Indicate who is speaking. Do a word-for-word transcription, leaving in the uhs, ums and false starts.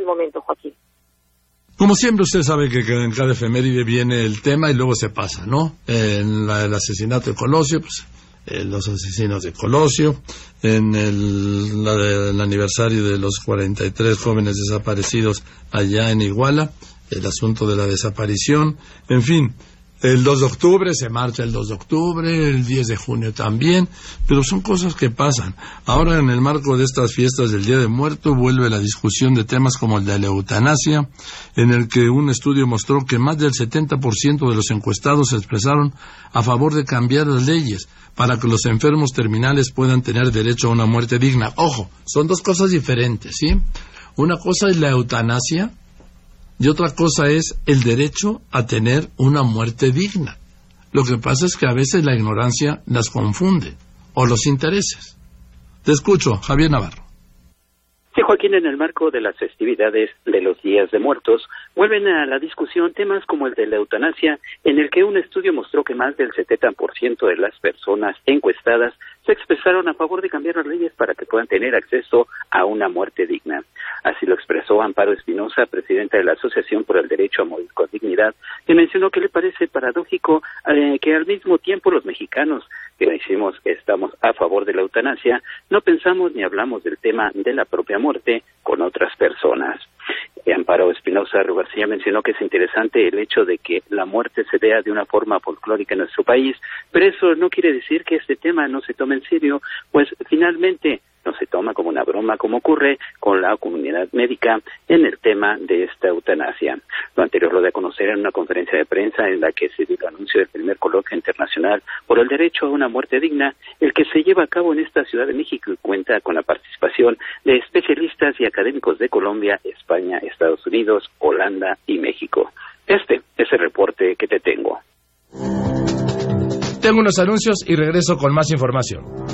Speaker 1: el momento, Joaquín.
Speaker 2: Como siempre, usted sabe que en cada efeméride viene el tema y luego se pasa, ¿no? En la, el asesinato de Colosio, pues, eh, los asesinos de Colosio, en el, la, el aniversario de los cuarenta y tres jóvenes desaparecidos allá en Iguala, el asunto de la desaparición, en fin. El dos de octubre, se marcha el dos de octubre, el diez de junio también, pero son cosas que pasan. Ahora, en el marco de estas fiestas del Día de Muertos, vuelve la discusión de temas como el de la eutanasia, en el que un estudio mostró que más del setenta por ciento de los encuestados se expresaron a favor de cambiar las leyes para que los enfermos terminales puedan tener derecho a una muerte digna. Ojo, son dos cosas diferentes, ¿sí? Una cosa es la eutanasia, y otra cosa es el derecho a tener una muerte digna. Lo que pasa es que a veces la ignorancia las confunde, o los intereses. Te escucho, Javier Navarro.
Speaker 3: Sí, Joaquín, en el marco de las festividades de los Días de Muertos, vuelven a la discusión temas como el de la eutanasia, en el que un estudio mostró que más del setenta por ciento de las personas encuestadas se expresaron a favor de cambiar las leyes para que puedan tener acceso a una muerte digna. Así lo expresó Amparo Espinosa, presidenta de la Asociación por el Derecho a Morir con Dignidad, que mencionó que le parece paradójico eh, que al mismo tiempo los mexicanos que decimos que estamos a favor de la eutanasia, no pensamos ni hablamos del tema de la propia muerte con otras personas. Amparo Espinosa García mencionó que es interesante el hecho de que la muerte se vea de una forma folclórica en nuestro país, pero eso no quiere decir que este tema no se tome en serio, pues finalmente no se toma como una broma, como ocurre con la comunidad médica en el tema de esta eutanasia. Lo anterior lo de conocer en una conferencia de prensa en la que se dio el anuncio del primer coloquio internacional por el derecho a una muerte digna, el que se lleva a cabo en esta Ciudad de México y cuenta con la participación de especialistas y académicos de Colombia, España, Estados Unidos, Holanda y México. Este es el reporte que te tengo.
Speaker 4: Tengo unos anuncios y regreso con más información.